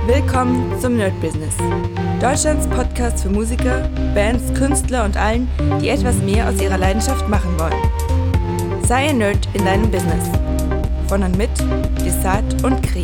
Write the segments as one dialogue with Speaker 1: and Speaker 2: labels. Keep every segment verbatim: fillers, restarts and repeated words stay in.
Speaker 1: Willkommen zum Nerd Business. Deutschlands Podcast für Musiker, Bands, Künstler und allen, die etwas mehr aus ihrer Leidenschaft machen wollen. Sei ein Nerd in deinem Business. Von und mit Desart und Kri.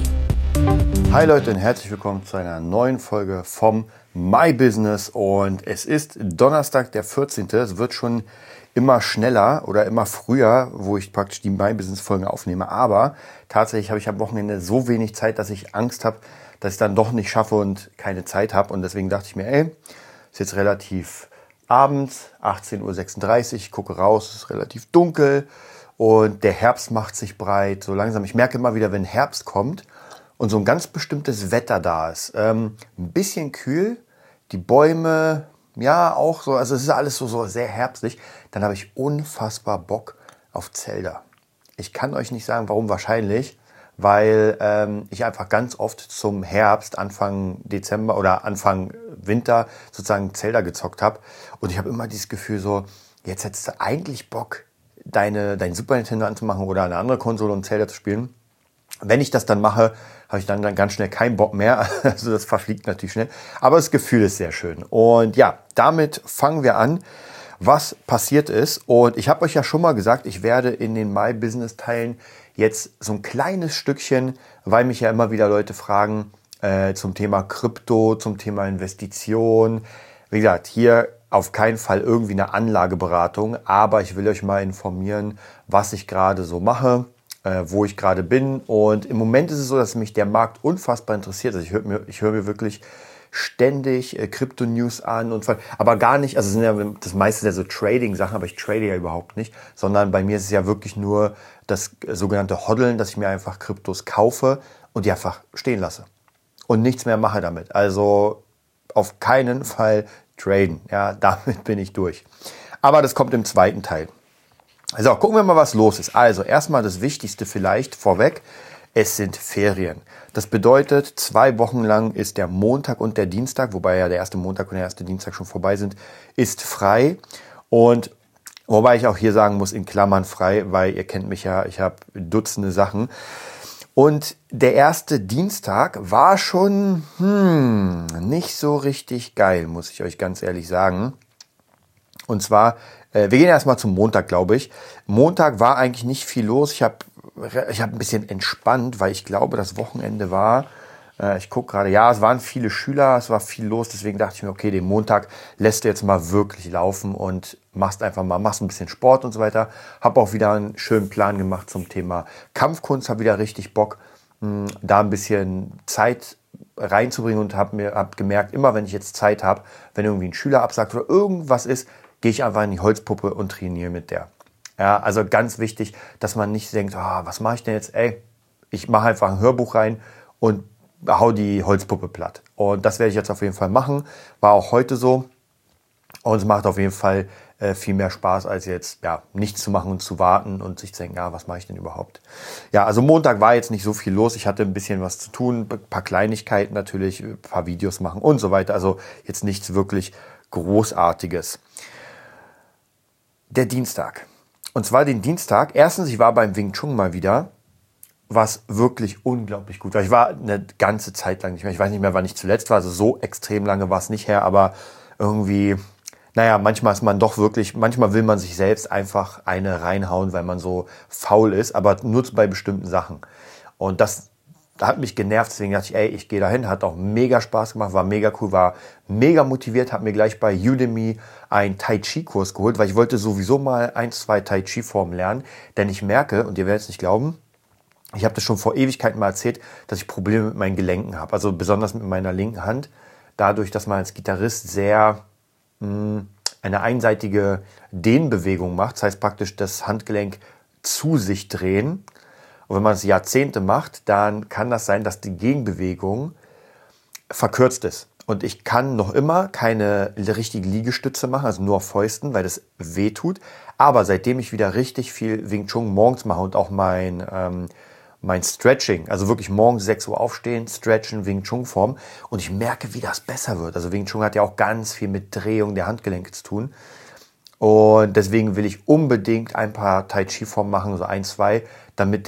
Speaker 2: Hi Leute und herzlich willkommen zu einer neuen Folge vom My Business. Und es ist Donnerstag, der vierzehnte Es wird schon immer schneller oder immer früher, wo ich praktisch die My Business Folgen aufnehme. Aber tatsächlich habe ich am Wochenende so wenig Zeit, dass ich Angst habe, dass ich dann doch nicht schaffe und keine Zeit habe. Und deswegen dachte ich mir, ey, ist jetzt relativ abends, achtzehn Uhr sechsunddreißig, ich gucke raus, es ist relativ dunkel und der Herbst macht sich breit. So langsam, ich merke immer wieder, wenn Herbst kommt und so ein ganz bestimmtes Wetter da ist. Ähm, ein bisschen kühl, die Bäume, ja auch so, also es ist alles so, so sehr herbstlich. Dann habe ich unfassbar Bock auf Zelda. Ich kann euch nicht sagen, warum, wahrscheinlich, weil ähm, ich einfach ganz oft zum Herbst, Anfang Dezember oder Anfang Winter sozusagen Zelda gezockt habe. Und ich habe immer dieses Gefühl so, jetzt hättest du eigentlich Bock, deine, dein Super Nintendo anzumachen oder eine andere Konsole und Zelda zu spielen. Wenn ich das dann mache, habe ich dann, dann ganz schnell keinen Bock mehr. Also das verfliegt natürlich schnell. Aber das Gefühl ist sehr schön. Und ja, damit fangen wir an, was passiert ist. Und ich habe euch ja schon mal gesagt, ich werde in den My Business Teilen jetzt so ein kleines Stückchen, weil mich ja immer wieder Leute fragen äh, zum Thema Krypto, zum Thema Investition. Wie gesagt, hier auf keinen Fall irgendwie eine Anlageberatung, aber ich will euch mal informieren, was ich gerade so mache, äh, wo ich gerade bin. Und im Moment ist es so, dass mich der Markt unfassbar interessiert. Also ich höre mir, ich höre mir wirklich ständig äh, Krypto-News an, und aber gar nicht, also es sind ja das meiste ja so Trading-Sachen, aber ich trade ja überhaupt nicht, sondern bei mir ist es ja wirklich nur das äh, sogenannte Hoddeln, dass ich mir einfach Kryptos kaufe und die einfach stehen lasse und nichts mehr mache damit. Also auf keinen Fall traden, ja, damit bin ich durch. Aber das kommt im zweiten Teil. Also gucken wir mal, was los ist. Also erstmal das Wichtigste vielleicht vorweg. Es sind Ferien. Das bedeutet, zwei Wochen lang ist der Montag und der Dienstag, wobei ja der erste Montag und der erste Dienstag schon vorbei sind, ist frei. Und wobei ich auch hier sagen muss, in Klammern frei, weil ihr kennt mich ja, ich habe Dutzende Sachen. Und der erste Dienstag war schon hm, nicht so richtig geil, muss ich euch ganz ehrlich sagen. Und zwar, äh, wir gehen erstmal zum Montag, glaube ich. Montag war eigentlich nicht viel los. Ich habe Ich habe ein bisschen entspannt, weil ich glaube, das Wochenende war, äh, ich gucke gerade, ja, es waren viele Schüler, es war viel los, deswegen dachte ich mir, okay, den Montag lässt du jetzt mal wirklich laufen und machst einfach mal, machst ein bisschen Sport und so weiter. Habe auch wieder einen schönen Plan gemacht zum Thema Kampfkunst, habe wieder richtig Bock, mh, da ein bisschen Zeit reinzubringen und habe mir hab gemerkt, immer wenn ich jetzt Zeit habe, wenn irgendwie ein Schüler absagt oder irgendwas ist, gehe ich einfach in die Holzpuppe und trainiere mit der. Ja, also ganz wichtig, dass man nicht denkt, oh, was mache ich denn jetzt? Ey, ich mache einfach ein Hörbuch rein und hau die Holzpuppe platt. Und das werde ich jetzt auf jeden Fall machen. War auch heute so. Und es macht auf jeden Fall äh, viel mehr Spaß, als jetzt ja nichts zu machen und zu warten und sich zu denken, ja, was mache ich denn überhaupt? Ja, also Montag war jetzt nicht so viel los. Ich hatte ein bisschen was zu tun, ein paar Kleinigkeiten natürlich, ein paar Videos machen und so weiter. Also jetzt nichts wirklich Großartiges. Der Dienstag. Und zwar den Dienstag. Erstens, ich war beim Wing Chun mal wieder, was wirklich unglaublich gut war. Ich war eine ganze Zeit lang nicht mehr. Ich weiß nicht mehr, wann ich zuletzt war. Also so extrem lange war es nicht her. Aber irgendwie, naja, manchmal ist man doch wirklich, manchmal will man sich selbst einfach eine reinhauen, weil man so faul ist. Aber nur bei bestimmten Sachen. Und das hat mich genervt. Deswegen dachte ich, ey, ich gehe dahin. Hat auch mega Spaß gemacht, war mega cool, war mega motiviert. Habe mir gleich bei Udemy einen Tai Chi Kurs geholt, weil ich wollte sowieso mal ein, zwei Tai Chi Formen lernen. Denn ich merke, und ihr werdet es nicht glauben, ich habe das schon vor Ewigkeiten mal erzählt, dass ich Probleme mit meinen Gelenken habe. Also besonders mit meiner linken Hand. Dadurch, dass man als Gitarrist sehr mh, eine einseitige Dehnbewegung macht. Das heißt praktisch das Handgelenk zu sich drehen. Und wenn man es Jahrzehnte macht, dann kann das sein, dass die Gegenbewegung verkürzt ist. Und ich kann noch immer keine richtige Liegestütze machen, also nur auf Fäusten, weil das weh tut. Aber seitdem ich wieder richtig viel Wing Chun morgens mache und auch mein, ähm, mein Stretching, also wirklich morgens sechs Uhr aufstehen, stretchen, Wing Chun Form, und ich merke, wie das besser wird. Also Wing Chun hat ja auch ganz viel mit Drehung der Handgelenke zu tun. Und deswegen will ich unbedingt ein paar Tai Chi Formen machen, so ein, zwei, damit ich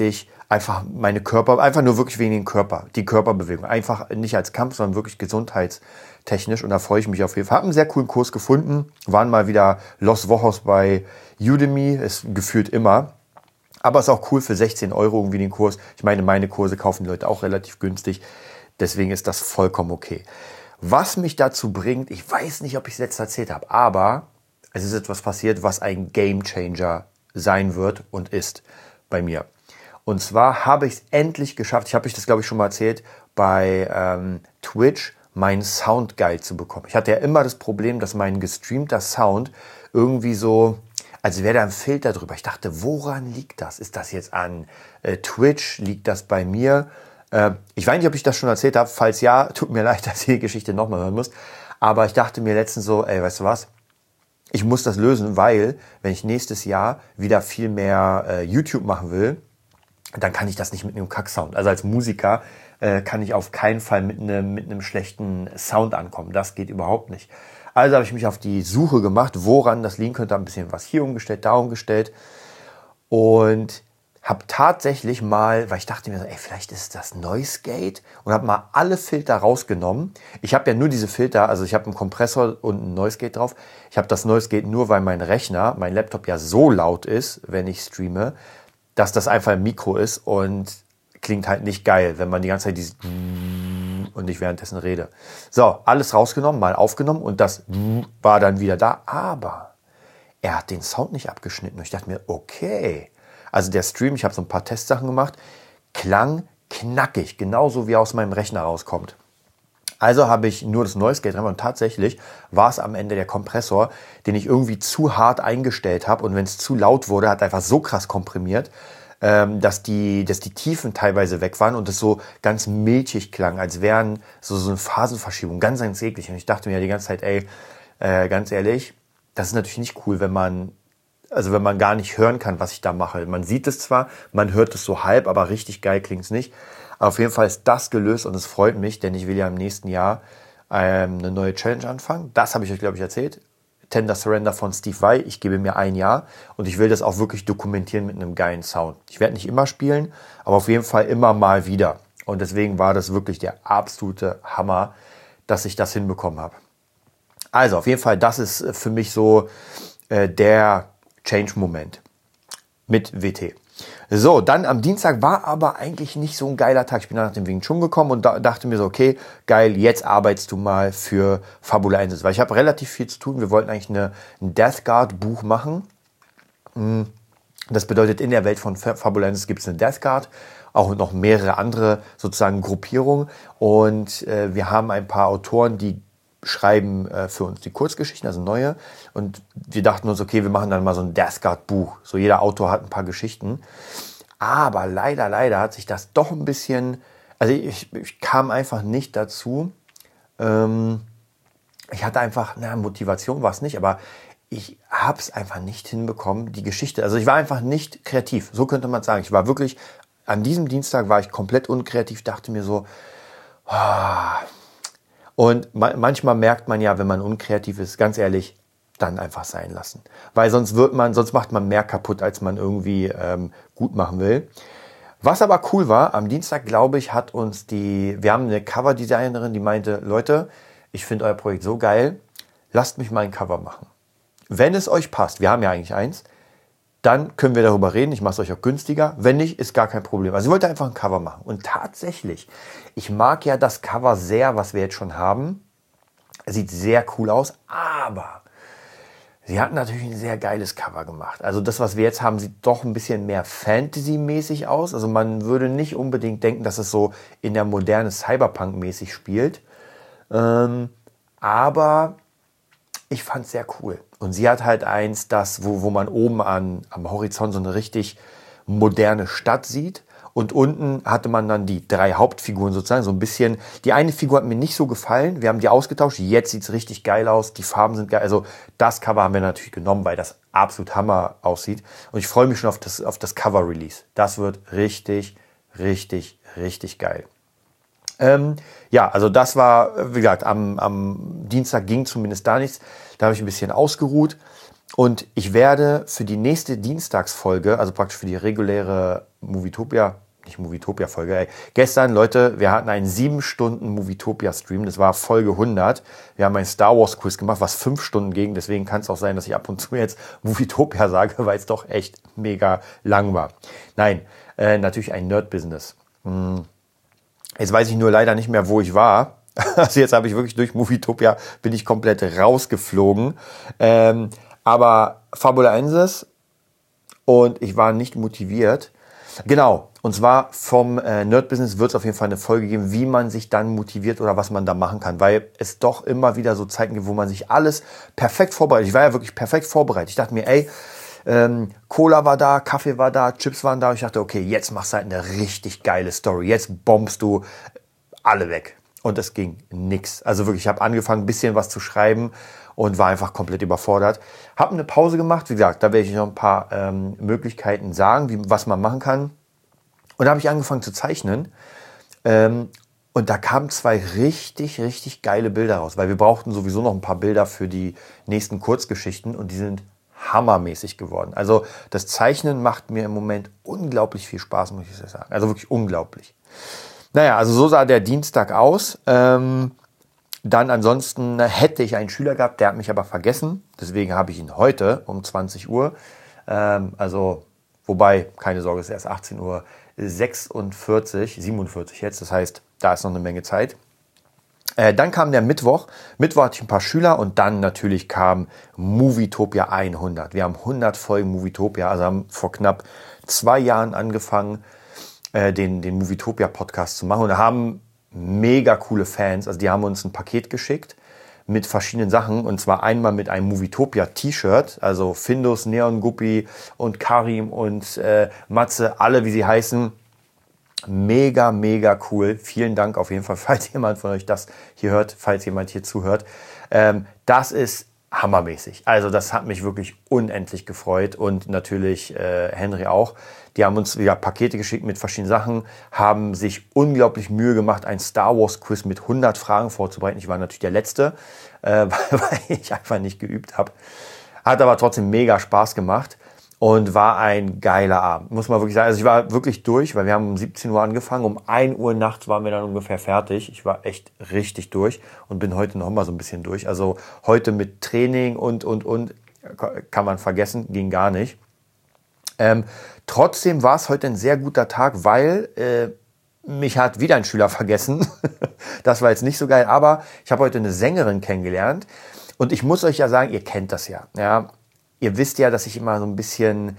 Speaker 2: einfach meine Körper, einfach nur wirklich wegen dem Körper, die Körperbewegung. Einfach nicht als Kampf, sondern wirklich gesundheitstechnisch. Und da freue ich mich auf jeden Fall. Habe einen sehr coolen Kurs gefunden. Waren mal wieder Los Wochos bei Udemy. Ist gefühlt immer. Aber ist auch cool für sechzehn Euro irgendwie den Kurs. Ich meine, meine Kurse kaufen die Leute auch relativ günstig. Deswegen ist das vollkommen okay. Was mich dazu bringt, ich weiß nicht, ob ich es letztes erzählt habe, aber es ist etwas passiert, was ein Gamechanger sein wird und ist bei mir. Und zwar habe ich es endlich geschafft, ich habe euch das glaube ich schon mal erzählt, bei ähm, Twitch meinen Soundguide zu bekommen. Ich hatte ja immer das Problem, dass mein gestreamter Sound irgendwie so, als wäre da ein Filter drüber. Ich dachte, woran liegt das? Ist das jetzt an äh, Twitch? Liegt das bei mir? Äh, ich weiß nicht, ob ich das schon erzählt habe. Falls ja, tut mir leid, dass ihr die Geschichte nochmal hören müsst. Aber ich dachte mir letztens so, ey, weißt du was? Ich muss das lösen, weil wenn ich nächstes Jahr wieder viel mehr äh, YouTube machen will, dann kann ich das nicht mit einem Kack-Sound. Also als Musiker äh, kann ich auf keinen Fall mit einem mit einem schlechten Sound ankommen. Das geht überhaupt nicht. Also habe ich mich auf die Suche gemacht, woran das liegen könnte. Ein bisschen was hier umgestellt, da umgestellt. Und habe tatsächlich mal, weil ich dachte mir so, ey, vielleicht ist das Noise Gate, und habe mal alle Filter rausgenommen. Ich habe ja nur diese Filter, also ich habe einen Kompressor und ein Noise Gate drauf. Ich habe das Noise Gate nur, weil mein Rechner, mein Laptop ja so laut ist, wenn ich streame, dass das einfach ein Mikro ist und klingt halt nicht geil, wenn man die ganze Zeit dieses und ich währenddessen rede. So, alles rausgenommen, mal aufgenommen und das war dann wieder da, aber er hat den Sound nicht abgeschnitten und ich dachte mir, okay, also der Stream, ich habe so ein paar Testsachen gemacht, klang knackig, genauso wie er aus meinem Rechner rauskommt. Also habe ich nur das Noise Gate dran und tatsächlich war es am Ende der Kompressor, den ich irgendwie zu hart eingestellt habe und wenn es zu laut wurde, hat er einfach so krass komprimiert, ähm, dass die, dass die Tiefen teilweise weg waren und es so ganz milchig klang, als wären so, so eine Phasenverschiebung, ganz, ganz eklig. Und ich dachte mir die ganze Zeit, ey, äh, ganz ehrlich, das ist natürlich nicht cool, wenn man, also wenn man gar nicht hören kann, was ich da mache. Man sieht es zwar, man hört es so halb, aber richtig geil klingt es nicht. Aber auf jeden Fall ist das gelöst und es freut mich, denn ich will ja im nächsten Jahr ähm, eine neue Challenge anfangen. Das habe ich euch, glaube ich, erzählt. Tender Surrender von Steve Vai. Ich gebe mir ein Jahr und ich will das auch wirklich dokumentieren mit einem geilen Sound. Ich werde nicht immer spielen, aber auf jeden Fall immer mal wieder. Und deswegen war das wirklich der absolute Hammer, dass ich das hinbekommen habe. Also auf jeden Fall, das ist für mich so äh, der Change-Moment mit W T. So, dann am Dienstag war aber eigentlich nicht so ein geiler Tag. Ich bin dann nach dem Wing Chun gekommen und da, dachte mir so, okay, geil, jetzt arbeitest du mal für Fabulensis. Weil ich habe relativ viel zu tun. Wir wollten eigentlich eine, ein Death Guard Buch machen. Das bedeutet, in der Welt von Fabulensis gibt es eine Death Guard, auch noch mehrere andere sozusagen Gruppierungen. Und äh, wir haben ein paar Autoren, die schreiben äh, für uns die Kurzgeschichten, also neue. Und wir dachten uns, okay, wir machen dann mal so ein Death Guard Buch. So jeder Autor hat ein paar Geschichten. Aber leider, leider hat sich das doch ein bisschen, also ich, ich kam einfach nicht dazu. Ähm, ich hatte einfach, na, Motivation war es nicht, aber ich habe es einfach nicht hinbekommen, die Geschichte. Also ich war einfach nicht kreativ, so könnte man sagen. Ich war wirklich, an diesem Dienstag war ich komplett unkreativ, dachte mir so, oh. Und ma- manchmal merkt man ja, wenn man unkreativ ist, ganz ehrlich, dann einfach sein lassen. Weil sonst wird man, sonst macht man mehr kaputt, als man irgendwie ähm, gut machen will. Was aber cool war, am Dienstag, glaube ich, hat uns die, wir haben eine Coverdesignerin, die meinte, Leute, ich finde euer Projekt so geil, lasst mich mal ein Cover machen. Wenn es euch passt, wir haben ja eigentlich eins, dann können wir darüber reden, ich mache es euch auch günstiger. Wenn nicht, ist gar kein Problem. Also ich wollte einfach ein Cover machen. Und tatsächlich, ich mag ja das Cover sehr, was wir jetzt schon haben. Sieht sehr cool aus, aber sie hat natürlich ein sehr geiles Cover gemacht. Also das, was wir jetzt haben, sieht doch ein bisschen mehr Fantasy-mäßig aus. Also man würde nicht unbedingt denken, dass es so in der Moderne Cyberpunk-mäßig spielt. Ähm, aber ich fand es sehr cool. Und sie hat halt eins, das, wo, wo man oben an, am Horizont so eine richtig moderne Stadt sieht. Und unten hatte man dann die drei Hauptfiguren sozusagen, so ein bisschen. Die eine Figur hat mir nicht so gefallen. Wir haben die ausgetauscht. Jetzt sieht es richtig geil aus. Die Farben sind geil. Also das Cover haben wir natürlich genommen, weil das absolut Hammer aussieht. Und ich freue mich schon auf das, auf das Cover-Release. Das wird richtig, richtig, richtig geil. Ähm, ja, also das war, wie gesagt, am, am Dienstag ging zumindest da nichts. Da habe ich ein bisschen ausgeruht. Und ich werde für die nächste Dienstagsfolge, also praktisch für die reguläre Movietopia, nicht Movietopia-Folge. Ey. Gestern, Leute, wir hatten einen sieben Stunden Movietopia-Stream. Das war Folge hundert. Wir haben ein Star Wars-Quiz gemacht, was fünf Stunden ging. Deswegen kann es auch sein, dass ich ab und zu jetzt Movietopia sage, weil es doch echt mega lang war. Nein, äh, natürlich ein Nerd-Business. Hm. Jetzt weiß ich nur leider nicht mehr, wo ich war. Also jetzt habe ich wirklich durch Movietopia, bin ich komplett rausgeflogen. Ähm, aber Fabulensis und ich war nicht motiviert. Genau, und zwar vom äh, Nerd-Business wird es auf jeden Fall eine Folge geben, wie man sich dann motiviert oder was man da machen kann, weil es doch immer wieder so Zeiten gibt, wo man sich alles perfekt vorbereitet. Ich war ja wirklich perfekt vorbereitet. Ich dachte mir, ey, ähm, Cola war da, Kaffee war da, Chips waren da. Und ich dachte, okay, jetzt machst du halt eine richtig geile Story. Jetzt bombst du alle weg. Und es ging nix. Also wirklich, ich habe angefangen, ein bisschen was zu schreiben und war einfach komplett überfordert. Habe eine Pause gemacht. Wie gesagt, da werde ich noch ein paar ähm, Möglichkeiten sagen, wie, was man machen kann. Und da habe ich angefangen zu zeichnen. Ähm, und da kamen zwei richtig, richtig geile Bilder raus. Weil wir brauchten sowieso noch ein paar Bilder für die nächsten Kurzgeschichten. Und die sind hammermäßig geworden. Also das Zeichnen macht mir im Moment unglaublich viel Spaß, muss ich sagen. Also wirklich unglaublich. Naja, also so sah der Dienstag aus. Ähm, dann ansonsten hätte ich einen Schüler gehabt, der hat mich aber vergessen. Deswegen habe ich ihn heute um zwanzig Uhr. Ähm, also, wobei, keine Sorge, es ist erst achtzehn Uhr sechsundvierzig, siebenundvierzig jetzt. Das heißt, da ist noch eine Menge Zeit. Äh, dann kam der Mittwoch. Mittwoch hatte ich ein paar Schüler und dann natürlich kam Movietopia hundert. Wir haben hundert Folgen Movietopia, also haben vor knapp zwei Jahren angefangen, äh, den, den Movietopia-Podcast zu machen und haben mega coole Fans. Also die haben uns ein Paket geschickt mit verschiedenen Sachen und zwar einmal mit einem Movietopia-T-Shirt, also Findus, Neon Guppi und Karim und äh, Matze, alle wie sie heißen. Mega, mega cool. Vielen Dank auf jeden Fall, falls jemand von euch das hier hört, falls jemand hier zuhört. Ähm, das ist hammermäßig. Also das hat mich wirklich unendlich gefreut und natürlich äh, Henry auch. Die haben uns wieder Pakete geschickt mit verschiedenen Sachen, haben sich unglaublich Mühe gemacht, ein Star Wars Quiz mit hundert Fragen vorzubereiten. Ich war natürlich der Letzte, äh, weil ich einfach nicht geübt habe. Hat aber trotzdem mega Spaß gemacht. Und war ein geiler Abend, muss man wirklich sagen. Also ich war wirklich durch, weil wir haben um siebzehn Uhr angefangen. Um ein Uhr nachts waren wir dann ungefähr fertig. Ich war echt richtig durch und bin heute noch mal so ein bisschen durch. Also heute mit Training und, und, und, kann man vergessen, ging gar nicht. Ähm, trotzdem war es heute ein sehr guter Tag, weil äh, mich hat wieder ein Schüler vergessen. Das war jetzt nicht so geil, aber ich habe heute eine Sängerin kennengelernt. Und ich muss euch ja sagen, ihr kennt das ja, ja. Ihr wisst ja, dass ich immer so ein bisschen,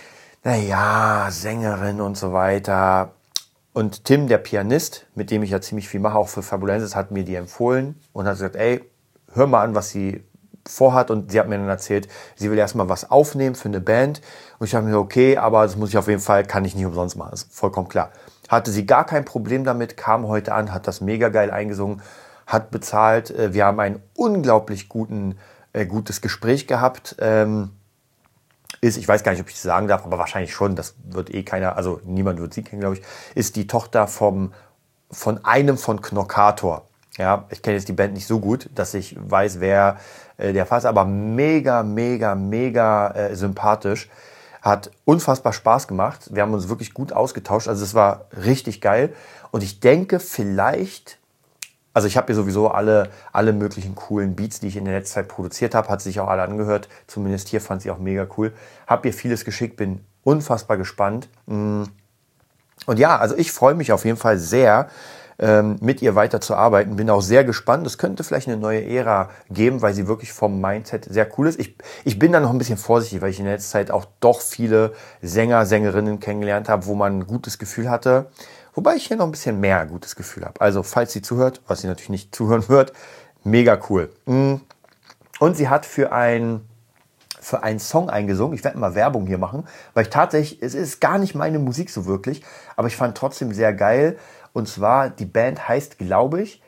Speaker 2: naja, Sängerin und so weiter. Und Tim, der Pianist, mit dem ich ja ziemlich viel mache, auch für Fabulensis, hat mir die empfohlen und hat gesagt, ey, hör mal an, was sie vorhat. Und sie hat mir dann erzählt, sie will erstmal was aufnehmen für eine Band. Und ich habe mir gesagt, okay, aber das muss ich auf jeden Fall, kann ich nicht umsonst machen. Das ist vollkommen klar. Hatte sie gar kein Problem damit, kam heute an, hat das mega geil eingesungen, hat bezahlt. Wir haben einen unglaublich guten Äh, gutes Gespräch gehabt. Ähm, ist, ich weiß gar nicht, ob ich das sagen darf, aber wahrscheinlich schon, das wird eh keiner, also niemand wird sie kennen, glaube ich, ist die Tochter vom, von einem von Knockator. Ja, ich kenne jetzt die Band nicht so gut, dass ich weiß, wer äh, der Vater ist, aber mega, mega, mega äh, sympathisch. Hat unfassbar Spaß gemacht. Wir haben uns wirklich gut ausgetauscht, also es war richtig geil. Und ich denke, vielleicht... Also ich habe hier sowieso alle, alle möglichen coolen Beats, die ich in der letzten Zeit produziert habe, hat sich auch alle angehört. Zumindest hier fand ich auch mega cool. Hab ihr vieles geschickt, bin unfassbar gespannt. Und ja, also ich freue mich auf jeden Fall sehr, mit ihr weiterzuarbeiten. Bin auch sehr gespannt. Es könnte vielleicht eine neue Ära geben, weil sie wirklich vom Mindset sehr cool ist. Ich, ich bin da noch ein bisschen vorsichtig, weil ich in der letzten Zeit auch doch viele Sänger, Sängerinnen kennengelernt habe, wo man ein gutes Gefühl hatte. Wobei ich hier noch ein bisschen mehr gutes Gefühl habe. Also falls sie zuhört, was sie natürlich nicht zuhören wird, mega cool. Und sie hat für, ein, für einen Song eingesungen. Ich werde mal Werbung hier machen, weil ich tatsächlich, es ist gar nicht meine Musik so wirklich, aber ich fand trotzdem sehr geil. Und zwar, die Band heißt, glaube ich,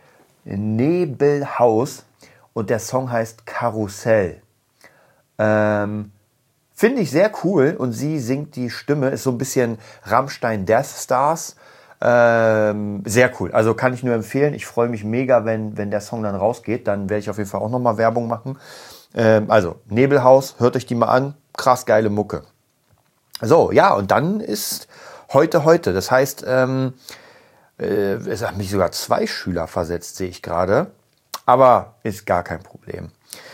Speaker 2: Nebelhaus und der Song heißt Karussell. Ähm, finde ich sehr cool und sie singt die Stimme, ist so ein bisschen Rammstein Death Stars. Ähm, sehr cool, also kann ich nur empfehlen. Ich freue mich mega, wenn, wenn der Song dann rausgeht. Dann werde ich auf jeden Fall auch nochmal Werbung machen. Ähm, also Nebelhaus, hört euch die mal an. Krass geile Mucke. So, ja, und dann ist heute, heute. Das heißt, ähm, äh, es haben mich sogar zwei Schüler versetzt, sehe ich gerade. Aber ist gar kein Problem.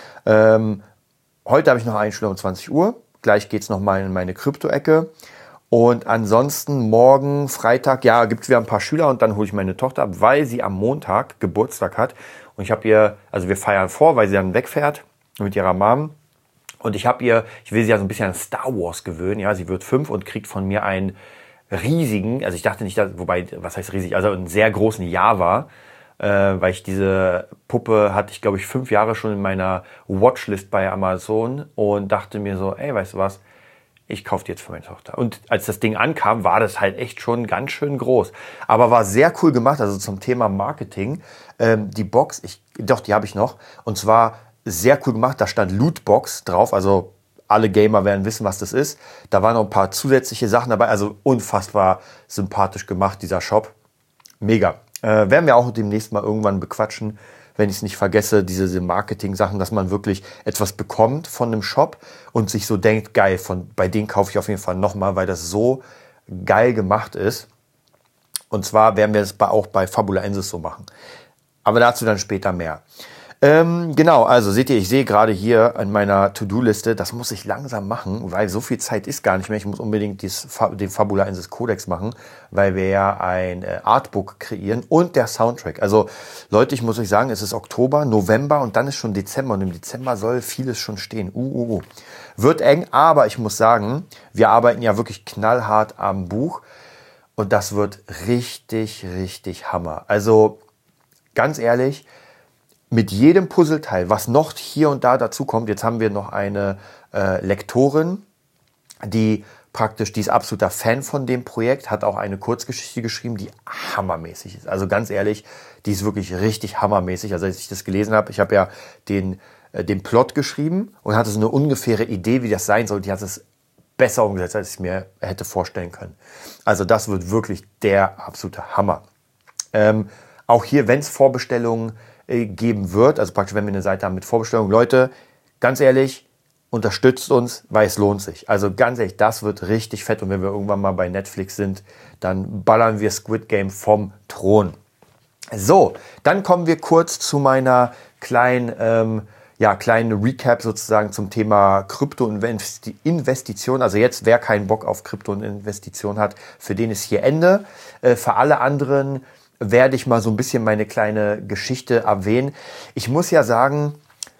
Speaker 2: Ähm, heute habe ich noch eine Schüler um zwanzig Uhr. Gleich geht's noch mal in meine Krypto-Ecke. Und ansonsten morgen, Freitag, ja, gibt es wieder ein paar Schüler und dann hole ich meine Tochter ab, weil sie am Montag Geburtstag hat. Und ich habe ihr, also wir feiern vor, weil sie dann wegfährt mit ihrer Mom. Und ich habe ihr, ich will sie ja so ein bisschen an Star Wars gewöhnen. Ja, sie wird fünf und kriegt von mir einen riesigen, also ich dachte nicht, dass, wobei, was heißt riesig, also einen sehr großen Java, äh, weil ich diese Puppe hatte ich, glaube ich, fünf Jahre schon in meiner Watchlist bei Amazon und dachte mir so, ey, weißt du was, ich kaufe die jetzt für meine Tochter. Und als das Ding ankam, war das halt echt schon ganz schön groß. Aber war sehr cool gemacht, also zum Thema Marketing. Ähm, die Box, ich, doch, die habe ich noch. Und zwar sehr cool gemacht, da stand Lootbox drauf, also alle Gamer werden wissen, was das ist. Da waren noch ein paar zusätzliche Sachen dabei, also unfassbar sympathisch gemacht, dieser Shop. Mega. Äh, werden wir auch demnächst mal irgendwann bequatschen, wenn ich es nicht vergesse, diese Marketing-Sachen, dass man wirklich etwas bekommt von einem Shop und sich so denkt, geil, von, bei denen kaufe ich auf jeden Fall nochmal, weil das so geil gemacht ist. Und zwar werden wir es auch bei Fabulaensis so machen. Aber dazu dann später mehr. Ähm, genau, also seht ihr, ich sehe gerade hier an meiner To-Do-Liste, das muss ich langsam machen, weil so viel Zeit ist gar nicht mehr. Ich muss unbedingt dies, den Fabulaensis Codex machen, weil wir ja ein äh, Artbook kreieren und der Soundtrack. Also Leute, ich muss euch sagen, es ist Oktober, November und dann ist schon Dezember und im Dezember soll vieles schon stehen. Uh, uh, uh. Wird eng, aber ich muss sagen, wir arbeiten ja wirklich knallhart am Buch und das wird richtig, richtig Hammer. Also ganz ehrlich, mit jedem Puzzleteil, was noch hier und da dazu kommt, jetzt haben wir noch eine äh, Lektorin, die praktisch, die ist absoluter Fan von dem Projekt, hat auch eine Kurzgeschichte geschrieben, die hammermäßig ist. Also ganz ehrlich, die ist wirklich richtig hammermäßig. Also als ich das gelesen habe, ich habe ja den, äh, den Plot geschrieben und hatte so eine ungefähre Idee, wie das sein soll. Die hat es besser umgesetzt, als ich mir hätte vorstellen können. Also das wird wirklich der absolute Hammer. Ähm, auch hier, wenn es Vorbestellungen geben wird, also praktisch, wenn wir eine Seite haben mit Vorbestellung, Leute, ganz ehrlich, unterstützt uns, weil es lohnt sich. Also ganz ehrlich, das wird richtig fett und wenn wir irgendwann mal bei Netflix sind, dann ballern wir Squid Game vom Thron. So, dann kommen wir kurz zu meiner kleinen, ähm, ja, kleinen Recap sozusagen zum Thema Krypto-Investition. Also jetzt, wer keinen Bock auf Krypto-Investition hat, für den ist hier Ende. Äh, für alle anderen werde ich mal so ein bisschen meine kleine Geschichte erwähnen. Ich muss ja sagen,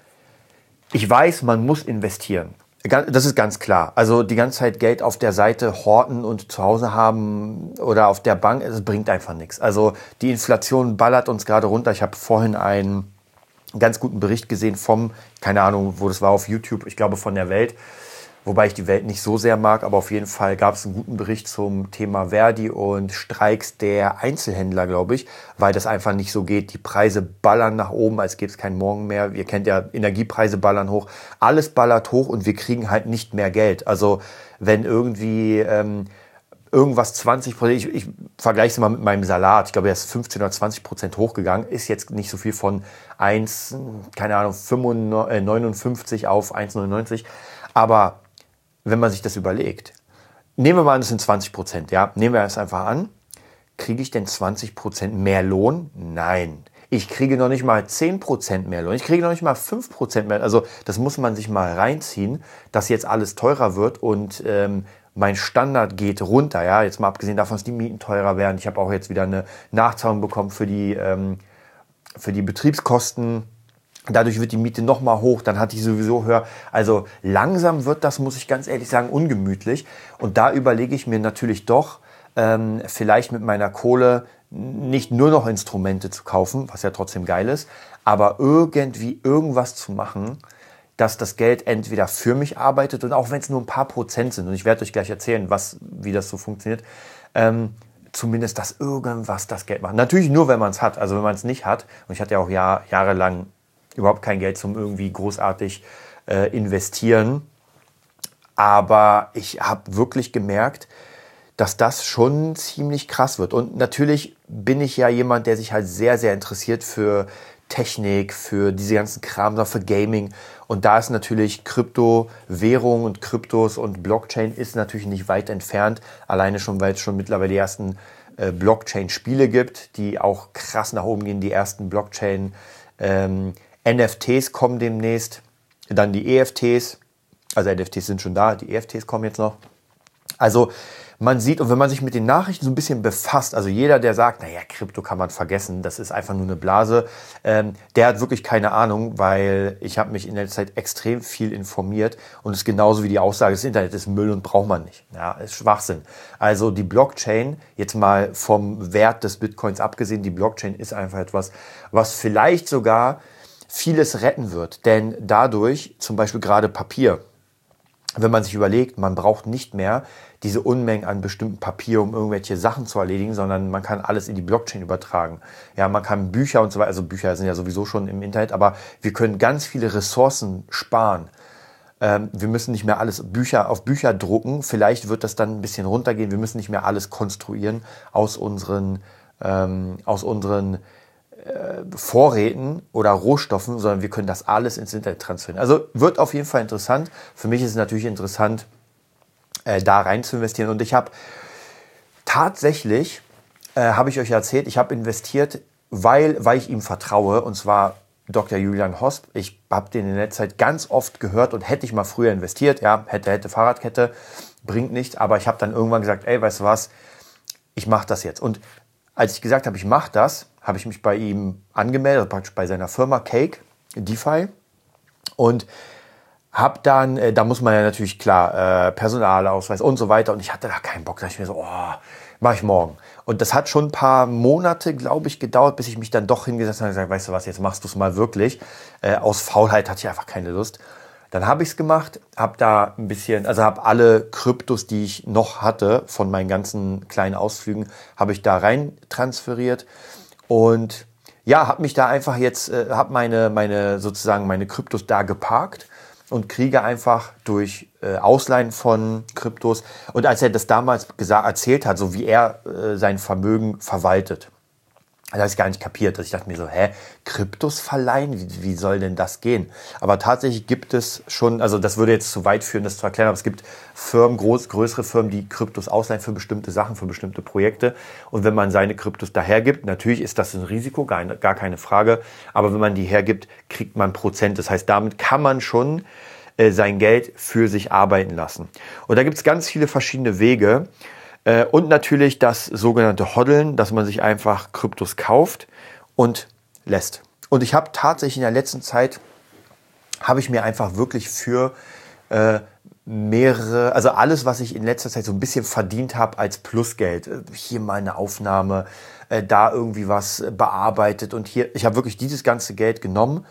Speaker 2: ich weiß, man muss investieren. Das ist ganz klar. Also die ganze Zeit Geld auf der Seite horten und zu Hause haben oder auf der Bank, es bringt einfach nichts. Also die Inflation ballert uns gerade runter. Ich habe vorhin einen ganz guten Bericht gesehen vom, keine Ahnung, wo das war, auf YouTube, ich glaube von der Welt. Wobei ich die Welt nicht so sehr mag, aber auf jeden Fall gab es einen guten Bericht zum Thema Verdi und Streiks der Einzelhändler, glaube ich, weil das einfach nicht so geht. Die Preise ballern nach oben, als gäbe es keinen Morgen mehr. Ihr kennt ja, Energiepreise ballern hoch. Alles ballert hoch und wir kriegen halt nicht mehr Geld. Also wenn irgendwie ähm, irgendwas zwanzig Prozent, ich, ich vergleiche es mal mit meinem Salat, ich glaube, er ist fünfzehn oder zwanzig Prozent hochgegangen, ist jetzt nicht so viel von eins, keine Ahnung, neunundfünfzig auf eins Komma neunundneunzig, aber wenn man sich das überlegt, nehmen wir mal an, das sind zwanzig Prozent, ja, nehmen wir es einfach an, kriege ich denn zwanzig Prozent mehr Lohn? Nein. Ich kriege noch nicht mal zehn Prozent mehr Lohn, ich kriege noch nicht mal fünf Prozent mehr, also das muss man sich mal reinziehen, dass jetzt alles teurer wird und ähm, mein Standard geht runter, ja, jetzt mal abgesehen davon, dass die Mieten teurer werden, ich habe auch jetzt wieder eine Nachzahlung bekommen für die, ähm, für die Betriebskosten. Dadurch wird die Miete nochmal hoch, dann hatte ich sowieso höher. Also langsam wird das, muss ich ganz ehrlich sagen, ungemütlich. Und da überlege ich mir natürlich doch, ähm, vielleicht mit meiner Kohle nicht nur noch Instrumente zu kaufen, was ja trotzdem geil ist, aber irgendwie irgendwas zu machen, dass das Geld entweder für mich arbeitet und auch wenn es nur ein paar Prozent sind, und ich werde euch gleich erzählen, was, wie das so funktioniert, ähm, zumindest, dass irgendwas das Geld macht. Natürlich nur, wenn man es hat. Also wenn man es nicht hat, und ich hatte ja auch Jahr, jahrelang überhaupt kein Geld zum irgendwie großartig äh, investieren. Aber ich habe wirklich gemerkt, dass das schon ziemlich krass wird. Und natürlich bin ich ja jemand, der sich halt sehr, sehr interessiert für Technik, für diese ganzen Kram, für Gaming. Und da ist natürlich Kryptowährung und Kryptos und Blockchain ist natürlich nicht weit entfernt. Alleine schon, weil es schon mittlerweile die ersten äh, Blockchain-Spiele gibt, die auch krass nach oben gehen. Die ersten Blockchain ähm, N F Ts kommen demnächst. Dann die E F Ts. Also N F Ts sind schon da, die E F Ts kommen jetzt noch. Also man sieht, und wenn man sich mit den Nachrichten so ein bisschen befasst, also jeder, der sagt, naja, Krypto kann man vergessen, das ist einfach nur eine Blase, ähm, der hat wirklich keine Ahnung, weil ich habe mich in der Zeit extrem viel informiert und es ist genauso wie die Aussage, das Internet ist Müll und braucht man nicht. Ja, ist Schwachsinn. Also die Blockchain, jetzt mal vom Wert des Bitcoins abgesehen, die Blockchain ist einfach etwas, was vielleicht sogar vieles retten wird, denn dadurch, zum Beispiel gerade Papier, wenn man sich überlegt, man braucht nicht mehr diese Unmengen an bestimmten Papier, um irgendwelche Sachen zu erledigen, sondern man kann alles in die Blockchain übertragen. Ja, man kann Bücher und so weiter, also Bücher sind ja sowieso schon im Internet, aber wir können ganz viele Ressourcen sparen. Ähm, wir müssen nicht mehr alles Bücher auf Bücher drucken. Vielleicht wird das dann ein bisschen runtergehen. Wir müssen nicht mehr alles konstruieren aus unseren, ähm, aus unseren Vorräten oder Rohstoffen, sondern wir können das alles ins Internet transferieren. Also wird auf jeden Fall interessant. Für mich ist es natürlich interessant, äh, da rein zu investieren. Und ich habe tatsächlich, äh, habe ich euch erzählt, ich habe investiert, weil, weil ich ihm vertraue, und zwar Doktor Julian Hosp. Ich habe den in der Zeit ganz oft gehört und hätte ich mal früher investiert, ja, hätte, hätte Fahrradkette, bringt nichts, aber ich habe dann irgendwann gesagt, ey, weißt du was, ich mache das jetzt. Und als ich gesagt habe, ich mache das, habe ich mich bei ihm angemeldet, praktisch bei seiner Firma Cake, DeFi. Und habe dann, äh, da muss man ja natürlich klar, äh, Personalausweis und so weiter. Und ich hatte da keinen Bock. Da dachte ich mir so, oh, mache ich morgen. Und das hat schon ein paar Monate, glaube ich, gedauert, bis ich mich dann doch hingesetzt habe und gesagt, weißt du was, jetzt machst du es mal wirklich. Äh, aus Faulheit hatte ich einfach keine Lust. Dann habe ich es gemacht, habe da ein bisschen, also habe alle Kryptos, die ich noch hatte, von meinen ganzen kleinen Ausflügen, habe ich da rein transferiert. Und ja, habe mich da einfach jetzt, äh, habe meine, meine sozusagen meine Kryptos da geparkt und kriege einfach durch äh, Ausleihen von Kryptos. Und als er das damals gesagt, erzählt hat, so wie er äh, sein Vermögen verwaltet, das habe ich gar nicht kapiert. Also ich dachte mir so, hä, Kryptos verleihen? Wie, wie soll denn das gehen? Aber tatsächlich gibt es schon, also das würde jetzt zu weit führen, das zu erklären, aber es gibt Firmen, groß, größere Firmen, die Kryptos ausleihen für bestimmte Sachen, für bestimmte Projekte. Und wenn man seine Kryptos dahergibt, natürlich ist das ein Risiko, gar, gar keine Frage. Aber wenn man die hergibt, kriegt man Prozent. Das heißt, damit kann man schon äh, sein Geld für sich arbeiten lassen. Und da gibt es ganz viele verschiedene Wege. Und natürlich das sogenannte Hoddeln, dass man sich einfach Kryptos kauft und lässt. Und ich habe tatsächlich in der letzten Zeit, habe ich mir einfach wirklich für äh, mehrere, also alles, was ich in letzter Zeit so ein bisschen verdient habe als Plusgeld, hier mal eine Aufnahme, äh, da irgendwie was bearbeitet und hier, ich habe wirklich dieses ganze Geld genommen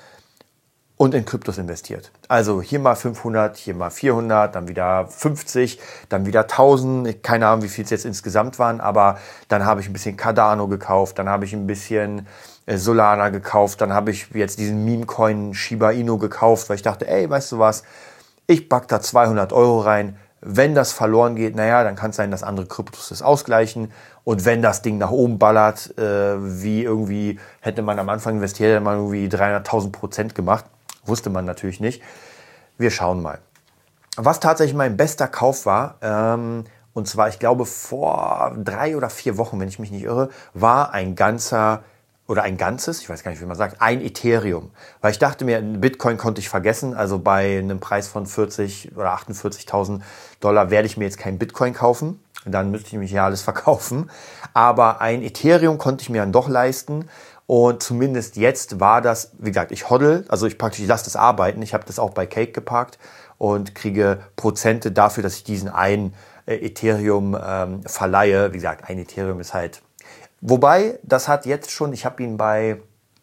Speaker 2: und in Kryptos investiert. Also hier mal fünfhundert, hier mal vierhundert, dann wieder fünfzig, dann wieder tausend. Keine Ahnung, wie viel es jetzt insgesamt waren, aber dann habe ich ein bisschen Cardano gekauft, dann habe ich ein bisschen äh, Solana gekauft, dann habe ich jetzt diesen Meme-Coin Shiba Inu gekauft, weil ich dachte, ey, weißt du was, ich pack da zweihundert Euro rein. Wenn das verloren geht, naja, dann kann es sein, dass andere Kryptos das ausgleichen. Und wenn das Ding nach oben ballert, äh, wie irgendwie hätte man am Anfang investiert, hätte man irgendwie dreihunderttausend Prozent gemacht. Wusste man natürlich nicht. Wir schauen mal. Was tatsächlich mein bester Kauf war, ähm, und zwar, ich glaube, vor drei oder vier Wochen, wenn ich mich nicht irre, war ein ganzer, oder ein ganzes, ich weiß gar nicht, wie man sagt, ein Ethereum. Weil ich dachte mir, Bitcoin konnte ich vergessen, also bei einem Preis von vierzig oder achtundvierzigtausend Dollar werde ich mir jetzt kein Bitcoin kaufen. Dann müsste ich mich ja alles verkaufen. Aber ein Ethereum konnte ich mir dann doch leisten. Und zumindest jetzt war das, wie gesagt, ich hoddle, also ich praktisch, ich lasse das arbeiten. Ich habe das auch bei Cake geparkt und kriege Prozente dafür, dass ich diesen einen äh, Ethereum ähm, verleihe. Wie gesagt, ein Ethereum ist halt, wobei, das hat jetzt schon, ich habe ihn bei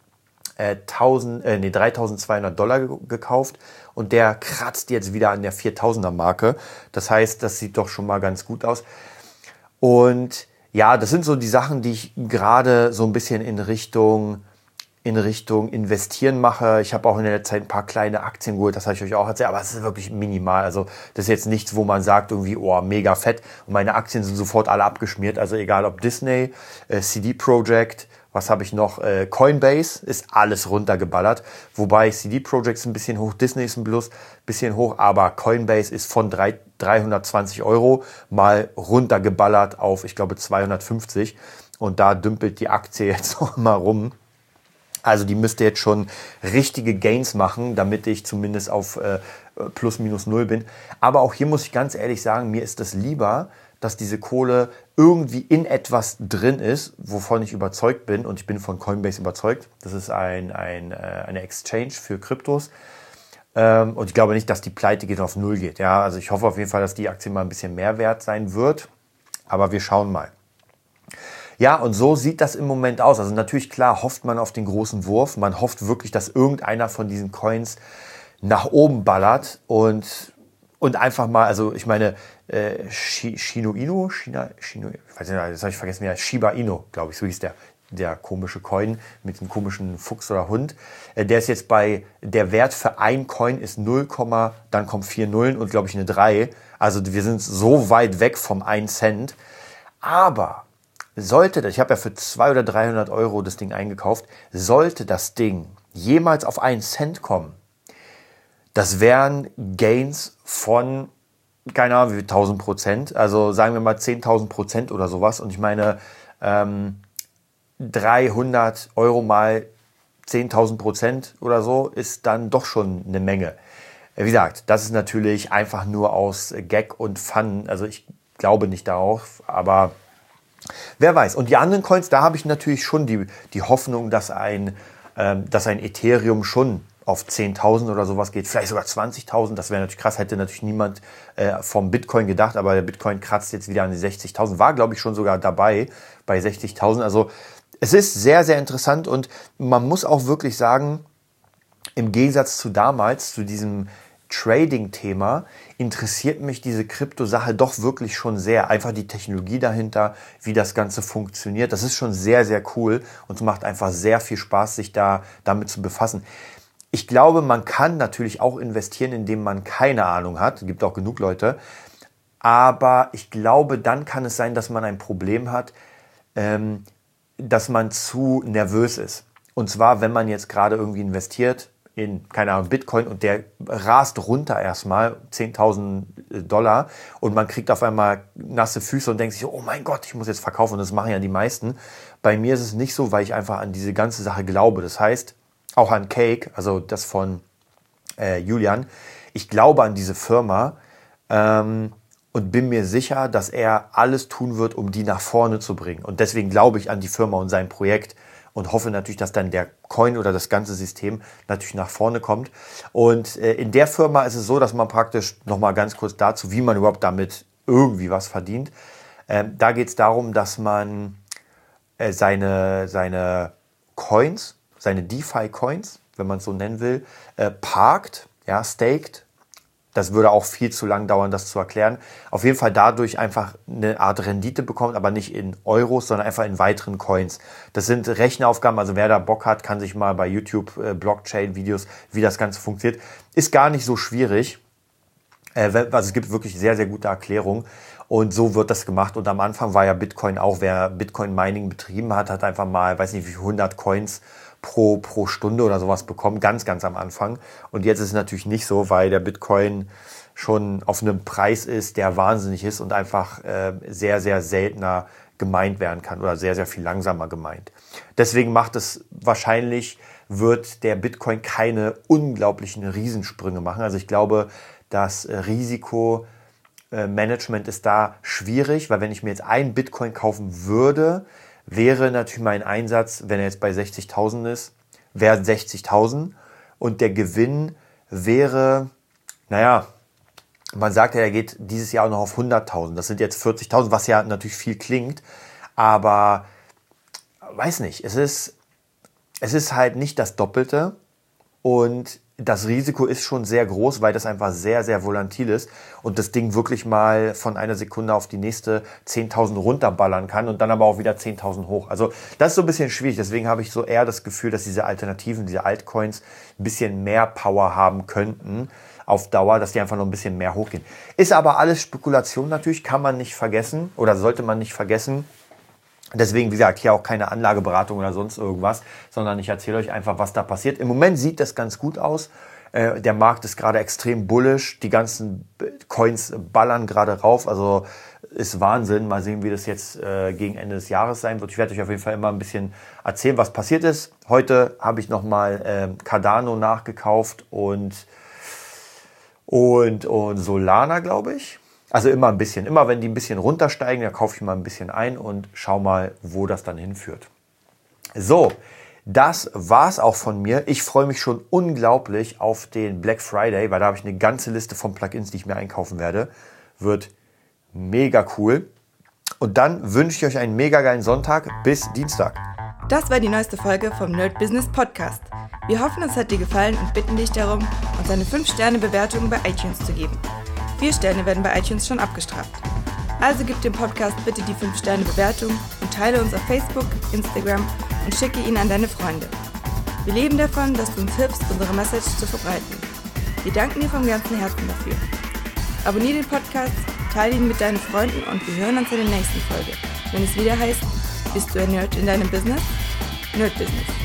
Speaker 2: äh, tausend, äh, nee, dreitausendzweihundert Dollar ge- gekauft und der kratzt jetzt wieder an der viertausender Marke. Das heißt, das sieht doch schon mal ganz gut aus. Und ja, das sind so die Sachen, die ich gerade so ein bisschen in Richtung, in Richtung Investieren mache. Ich habe auch in der Zeit ein paar kleine Aktien geholt, das habe ich euch auch erzählt, aber es ist wirklich minimal. Also das ist jetzt nichts, wo man sagt irgendwie, oh, mega fett. Und meine Aktien sind sofort alle abgeschmiert. Also egal ob Disney, äh, C D Projekt Was habe ich noch? Äh, Coinbase ist alles runtergeballert. Wobei C D Projekt ist ein bisschen hoch, Disney ist ein Plus, bisschen hoch, aber Coinbase ist von dreihundertzwanzig Euro mal runtergeballert auf, ich glaube, zweihundertfünfzig. Und da dümpelt die Aktie jetzt noch mal rum. Also die müsste jetzt schon richtige Gains machen, damit ich zumindest auf äh, plus minus null bin. Aber auch hier muss ich ganz ehrlich sagen, mir ist es lieber, dass diese Kohle irgendwie in etwas drin ist, wovon ich überzeugt bin. Und ich bin von Coinbase überzeugt. Das ist ein, ein, äh, eine Exchange für Kryptos. Ähm, und ich glaube nicht, dass die Pleite geht und auf Null geht. Ja, also ich hoffe auf jeden Fall, dass die Aktie mal ein bisschen mehr wert sein wird. Aber wir schauen mal. Ja, und so sieht das im Moment aus. Also natürlich, klar, hofft man auf den großen Wurf. Man hofft wirklich, dass irgendeiner von diesen Coins nach oben ballert und, und einfach mal, also ich meine, äh, Shino Inu, China, Shino, ich weiß nicht, das habe ich vergessen, ja, Shiba Inu, glaube ich, so hieß der, der komische Coin mit dem komischen Fuchs oder Hund. Äh, der ist jetzt bei, der Wert für ein Coin ist null, dann kommt vier Nullen und glaube ich eine drei. Also wir sind so weit weg vom ein Cent. Aber sollte das, ich habe ja für zweihundert oder dreihundert Euro das Ding eingekauft, sollte das Ding jemals auf einen Cent kommen, das wären Gains von, keine Ahnung, wie tausend Prozent, also sagen wir mal zehntausend Prozent oder sowas. Und ich meine, ähm, dreihundert Euro mal zehntausend Prozent oder so ist dann doch schon eine Menge. Wie gesagt, das ist natürlich einfach nur aus Gag und Fun, also ich glaube nicht darauf, aber wer weiß. Und die anderen Coins, da habe ich natürlich schon die, die Hoffnung, dass ein, ähm, dass ein Ethereum schon auf zehntausend oder sowas geht, vielleicht sogar zwanzigtausend. Das wäre natürlich krass, hätte natürlich niemand äh, vom Bitcoin gedacht, aber der Bitcoin kratzt jetzt wieder an die sechzigtausend. War, glaube ich, schon sogar dabei bei sechzigtausend. Also es ist sehr, sehr interessant und man muss auch wirklich sagen, im Gegensatz zu damals, zu diesem Trading-Thema, interessiert mich diese Krypto-Sache doch wirklich schon sehr. Einfach die Technologie dahinter, wie das Ganze funktioniert. Das ist schon sehr, sehr cool und es macht einfach sehr viel Spaß, sich da damit zu befassen. Ich glaube, man kann natürlich auch investieren, indem man keine Ahnung hat. Es gibt auch genug Leute. Aber ich glaube, dann kann es sein, dass man ein Problem hat, ähm, dass man zu nervös ist. Und zwar, wenn man jetzt gerade irgendwie investiert in, keine Ahnung, Bitcoin und der rast runter erstmal zehntausend Dollar und man kriegt auf einmal nasse Füße und denkt sich, oh mein Gott, ich muss jetzt verkaufen. Und das machen ja die meisten. Bei mir ist es nicht so, weil ich einfach an diese ganze Sache glaube. Das heißt, auch an Cake, also das von äh, Julian. Ich glaube an diese Firma ähm, und bin mir sicher, dass er alles tun wird, um die nach vorne zu bringen. Und deswegen glaube ich an die Firma und sein Projekt und hoffe natürlich, dass dann der Coin oder das ganze System natürlich nach vorne kommt. Und äh, in der Firma ist es so, dass man praktisch, nochmal ganz kurz dazu, wie man überhaupt damit irgendwie was verdient. Ähm, da geht es darum, dass man äh, seine, seine Coins, seine DeFi-Coins, wenn man es so nennen will, äh, parkt, ja, staked. Das würde auch viel zu lang dauern, das zu erklären. Auf jeden Fall dadurch einfach eine Art Rendite bekommt, aber nicht in Euros, sondern einfach in weiteren Coins. Das sind Rechenaufgaben, also wer da Bock hat, kann sich mal bei YouTube äh, Blockchain-Videos, wie das Ganze funktioniert. Ist gar nicht so schwierig. Äh, also es gibt wirklich sehr, sehr gute Erklärungen. Und so wird das gemacht. Und am Anfang war ja Bitcoin auch, wer Bitcoin-Mining betrieben hat, hat einfach mal, weiß nicht wie viel, hundert Coins pro, pro Stunde oder sowas bekommen, ganz, ganz am Anfang. Und jetzt ist es natürlich nicht so, weil der Bitcoin schon auf einem Preis ist, der wahnsinnig ist und einfach äh, sehr, sehr seltener gemeint werden kann oder sehr, sehr viel langsamer gemeint. Deswegen macht es wahrscheinlich, wird der Bitcoin keine unglaublichen Riesensprünge machen. Also ich glaube, das Risikomanagement ist da schwierig, weil wenn ich mir jetzt einen Bitcoin kaufen würde, wäre natürlich mein Einsatz, wenn er jetzt bei sechzigtausend ist, wäre sechzigtausend und der Gewinn wäre, naja, man sagt ja, er geht dieses Jahr auch noch auf hunderttausend. Das sind jetzt vierzigtausend, was ja natürlich viel klingt, aber weiß nicht, es ist, es ist halt nicht das Doppelte und das Risiko ist schon sehr groß, weil das einfach sehr, sehr volatil ist und das Ding wirklich mal von einer Sekunde auf die nächste zehntausend runterballern kann und dann aber auch wieder zehntausend hoch. Also das ist so ein bisschen schwierig. Deswegen habe ich so eher das Gefühl, dass diese Alternativen, diese Altcoins ein bisschen mehr Power haben könnten auf Dauer, dass die einfach noch ein bisschen mehr hochgehen. Ist aber alles Spekulation natürlich, kann man nicht vergessen oder sollte man nicht vergessen. Deswegen, wie gesagt, hier auch keine Anlageberatung oder sonst irgendwas, sondern ich erzähle euch einfach, was da passiert. Im Moment sieht das ganz gut aus. Äh, der Markt ist gerade extrem bullish. Die ganzen Coins ballern gerade rauf. Also ist Wahnsinn. Mal sehen, wie das jetzt äh, gegen Ende des Jahres sein wird. Ich werde euch auf jeden Fall immer ein bisschen erzählen, was passiert ist. Heute habe ich nochmal äh, Cardano nachgekauft und, und, und Solana, glaube ich. Also immer ein bisschen. Immer wenn die ein bisschen runtersteigen, da kaufe ich mal ein bisschen ein und schau mal, wo das dann hinführt. So, das war's auch von mir. Ich freue mich schon unglaublich auf den Black Friday, weil da habe ich eine ganze Liste von Plugins, die ich mir einkaufen werde. Wird mega cool. Und dann wünsche ich euch einen mega geilen Sonntag. Bis Dienstag.
Speaker 1: Das war die neueste Folge vom Nerd Business Podcast. Wir hoffen, es hat dir gefallen und bitten dich darum, uns eine fünf Sterne Bewertung bei iTunes zu geben. Vier Sterne werden bei iTunes schon abgestraft. Also gib dem Podcast bitte die fünf Sterne Bewertung und teile uns auf Facebook, Instagram und schicke ihn an deine Freunde. Wir leben davon, dass du uns hilfst, unsere Message zu verbreiten. Wir danken dir vom ganzen Herzen dafür. Abonniere den Podcast, teile ihn mit deinen Freunden und wir hören uns in der nächsten Folge, wenn es wieder heißt, bist du ein Nerd in deinem Business? Nerd Business.